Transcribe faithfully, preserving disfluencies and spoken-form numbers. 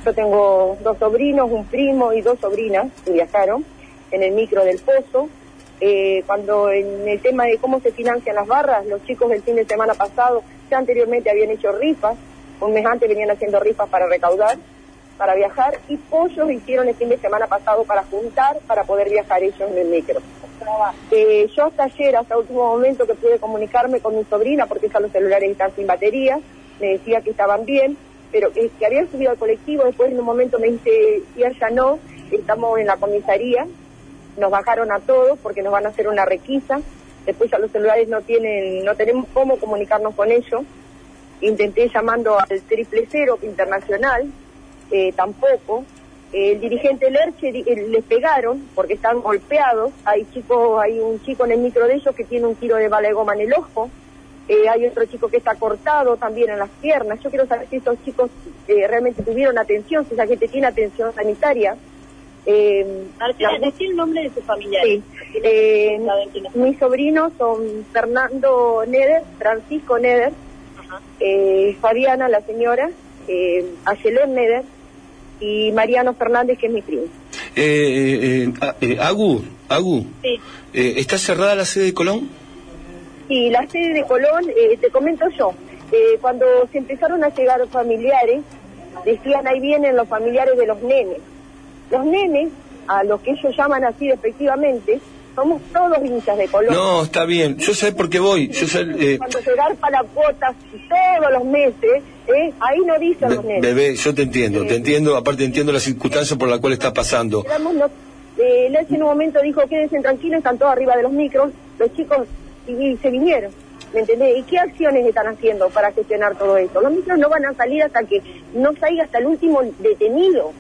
yo tengo dos sobrinos, un primo y dos sobrinas que viajaron en el micro del Pozo. Eh, cuando en el tema de cómo se financian las barras, los chicos el fin de semana pasado ya anteriormente habían hecho rifas, un mes antes venían haciendo rifas para recaudar, para viajar, y pollos hicieron el fin de semana pasado para juntar, para poder viajar ellos en el micro. Eh, yo hasta ayer, hasta el último momento que pude comunicarme con mi sobrina, porque ya los celulares están sin batería, me decía que estaban bien, pero que, que habían subido al colectivo. Después en un momento me dice, ya ya no, estamos en la comisaría, nos bajaron a todos porque nos van a hacer una requisa. Después ya los celulares no tienen, no tenemos cómo comunicarnos con ellos. Intenté llamando al triple cero internacional, eh, tampoco. Eh, el dirigente Lerche eh, les pegaron porque están golpeados. Hay chicos, hay un chico en el micro de ellos que tiene un tiro de bala de goma en el ojo. Eh, hay otro chico que está cortado también en las piernas. Yo quiero saber si estos chicos eh, realmente tuvieron atención, si esa gente tiene atención sanitaria. Eh, Marcela, la... decí el nombre de sus familiares. Sí. Eh, mis sobrinos son Fernando Neder, Francisco Neder, eh, Fabiana, la señora, eh, Ayelén Neder y Mariano Fernández, que es mi primo. Eh, eh, eh, Agu, Agu, sí. eh, ¿está cerrada la sede de Colón? Sí, la sede de Colón, eh, te comento yo, eh, cuando se empezaron a llegar familiares, decían ahí vienen los familiares de los nenes. Los nenes, a los que ellos llaman así despectivamente, somos todos hinchas de Colón. No, está bien, yo sé por qué voy. Yo sé, eh... Cuando se garpa la cuota todos los meses, eh, ahí no dicen Be los nenes. Bebé, yo te entiendo, eh, te entiendo, aparte entiendo la circunstancia por la cual está pasando. Los, eh, Leche en un momento dijo, quédense tranquilos, están todos arriba de los micros, los chicos y, y se vinieron, ¿me entendés? ¿Y qué acciones están haciendo para gestionar todo esto? Los micros no van a salir hasta que no salga hasta el último detenido.